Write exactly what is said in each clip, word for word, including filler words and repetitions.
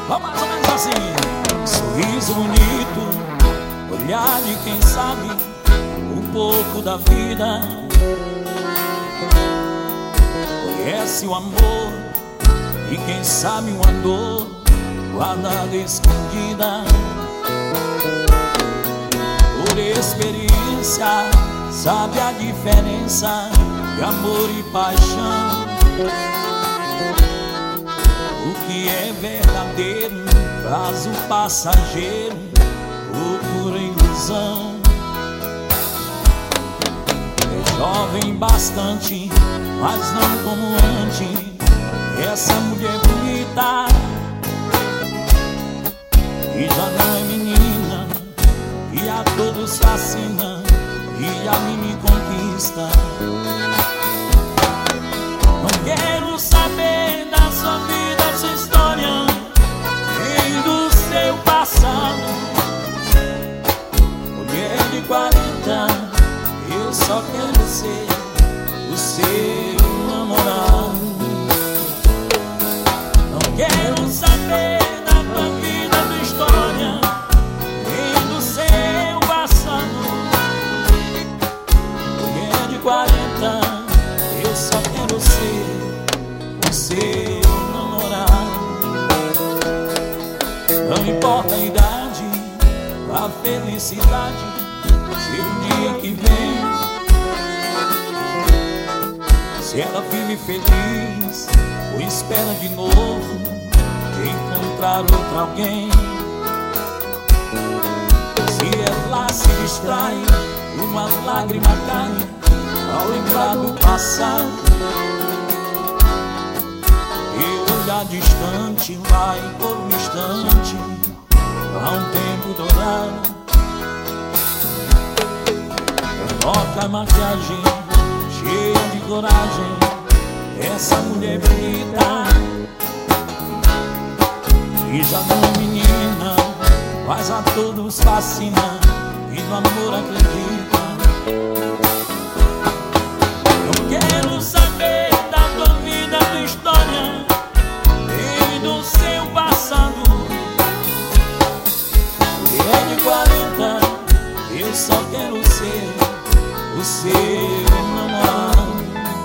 Ó, mais ou menos assim. Sorriso bonito, olhar de quem sabe um pouco da vida. Conhece o amor e quem sabe uma dor guardada escondida. Por experiência sabe a diferença de amor e paixão. O que é verdadeiro faz o passageiro ou pura ilusão. É jovem bastante, mas não como antes. Essa mulher bonita e já não é menina, e a todos fascina e a mim me conquista. Não quero saber da sua vida, sua história, nem do seu passado. Mulher de quarenta, eu só quero ser o seu namorado. Não quero saber da tua vida, tua história, nem do seu passado. Mulher de quarenta, eu só quero ser o seu namorado. Não importa a idade, a felicidade, chega o dia que vem. Se ela vive feliz ou espera de novo encontrar outro alguém. Se ela se distrai, uma lágrima cai ao lembrar do passado. E olhar distante vai por um instante a um tempo dourado. Coloca a maquiagem cheia de coragem, essa mulher bonita e já não é menina, mas a todos fascina e no amor acredita. Eu quero saber da tua vida, tua história, nem do seu passado. Mulher de quarenta, eu só quero ser o seu namorado.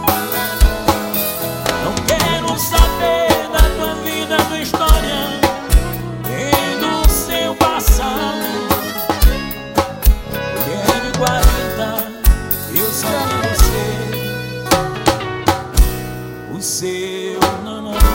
Não quero saber da tua vida, tua história, nem do seu passado. Mulher de quarenta, eu só quero ser o seu namorado.